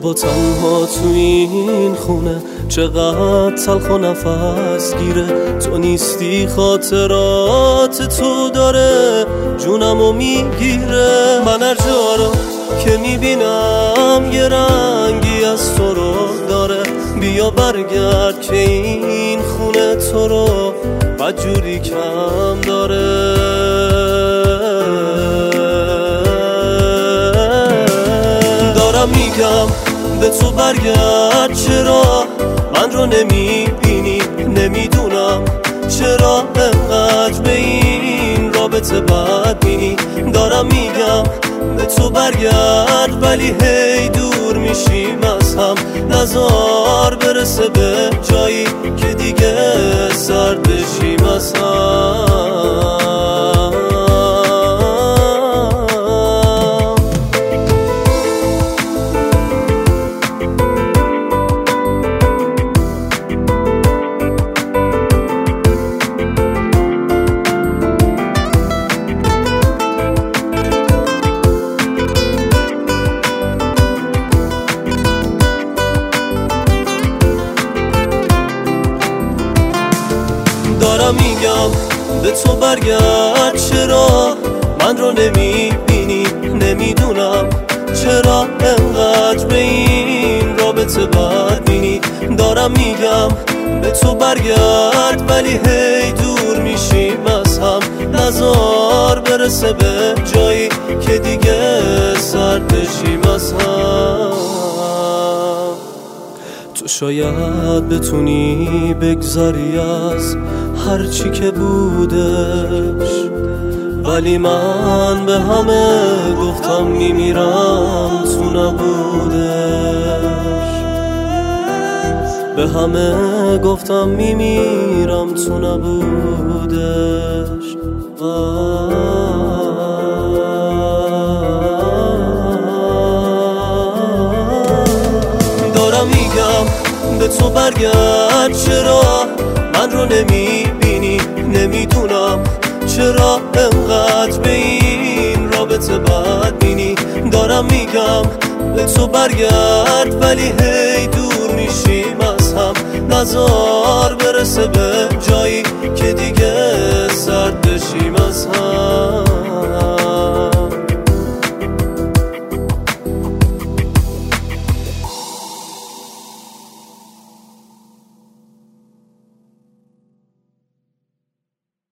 بابا تنها تو این خونه چقدر تلخ و نفس گیره، تو نیستی خاطرات تو داره جونمو میگیره. من هر جا رو که میبینم یه رنگی از تو رو داره، بیا برگرد که این خونه تو رو بدجوری کم داره. دارم میگم به تو برگرد، چرا من رو نمیبینی؟ نمیدونم چرا انقدر به این رابطه بدبینی. دارم میگم به تو برگرد ولی هی دور میشیم از هم، نزار برسه به جایی که دیگه سرد بشیم از هم. دارم میگم به تو برگرد، چرا من رو نمیبینی؟ نمیدونم چرا انقدر به این رابطه بدبینی. دارم میگم به تو برگرد ولی هی دور میشیم از هم، نزار برسه به جایی که دیگه سرد بشیم از هم. تو شاید بتونی بگذری از هر چی که بودش، ولی من به همه گفتم میمیرم تو نبودش. به همه گفتم میمیرم تو نبودش. دارم میگم به تو برگرد، چرا من رو نمیبینی؟ نمیدونم چرا انقدر به این رابطه بدبینی. دارم میگم به تو برگرد ولی هی دور میشیم از هم، نزار برسه به جایی که دیگه سرد بشیم از هم.